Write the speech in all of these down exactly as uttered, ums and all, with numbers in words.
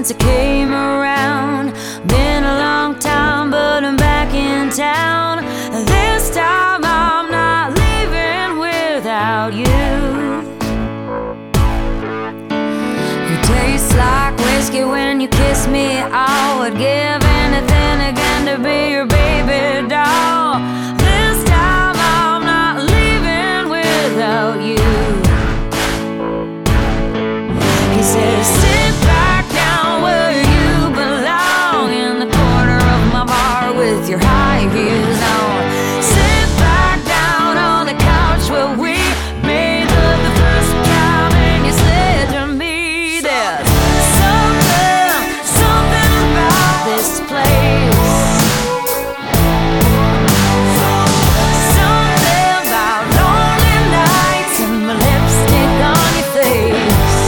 since I came around. Been a long time, but I'm back in town. This time I'm not leaving without you. You taste like whiskey when you kiss me. I would give anything again to be your baby doll. This time I'm not leaving without you. He says, sit back down where you belong, in the corner of my bar with your high heels on. Sit back down on the couch where we made love the first time, and you said to me, there's something, something about this place. Something about lonely nights and my lipstick on your face.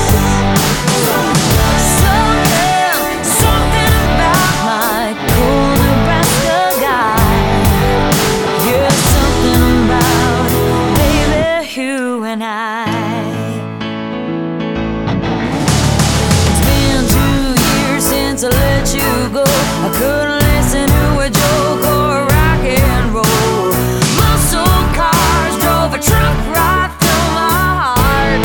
To let you go, I couldn't listen to a joke or rock and roll. Muscle cars drove a truck right through my heart.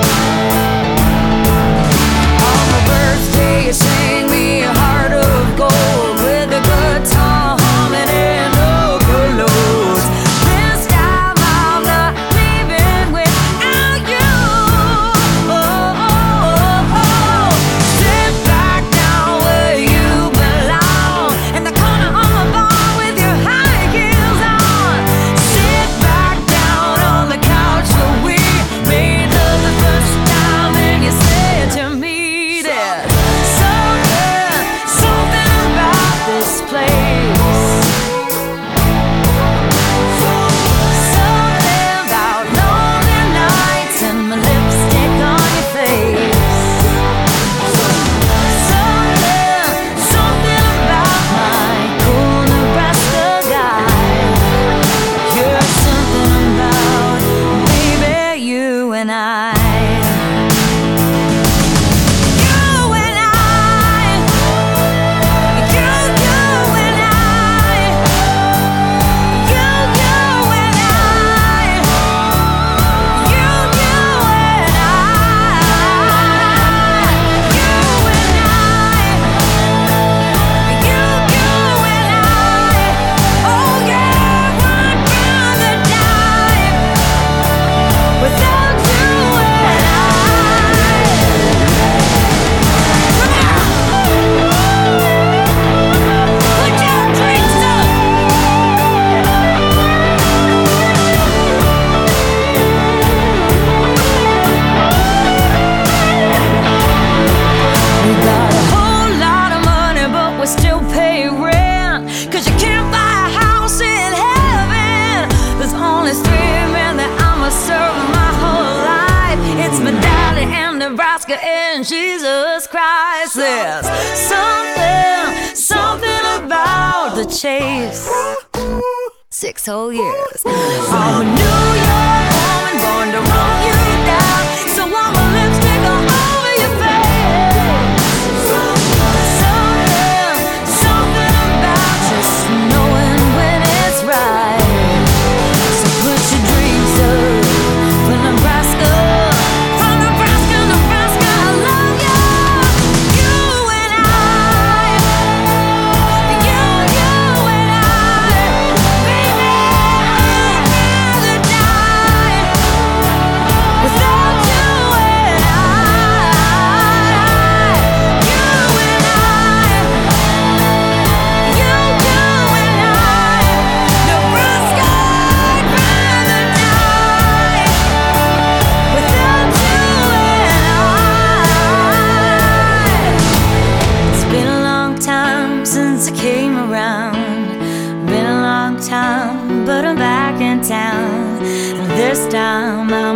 On my birthday you sang me a heart of gold, with a guitar humming and overloads. This time I'm not leaving without you. Oh, oh, oh, oh. Sit back down where you belong, in the corner of my bar with your high heels on. Sit back down on the couch where we made love the first time, and you said to me there's something, something about this place. Something about lonely nights and my lipstick on your face. Something, something about my cool Nebraska guy. You're something about, baby, you and I. You and I. You, you and I. You, you and I. You, you and I. You and I. You, you and I. Oh yeah, I'd rather die without you and I. Put your drinks up. We got a whole lot of money, but we still pay rent, 'cause you can't buy a house in heaven. There's only three men that I'ma serve my whole life. It's my daddy and Nebraska and Jesus Christ. There's something, something about the chase. Six whole years. I'm a New York woman born to run you down, so I'm a lipstick all over your face. Something, something about just knowing when it's right. So put your dreams up for Nebraska, for Nebraska, Nebraska, I love you. You and I, you, you and I, baby, I'd rather die without you and I. You and I, you, you and I, Nebraska, I'd rather die without you and I. It's been a long time since I came around. Been a long time, but I'm back in town. And this time I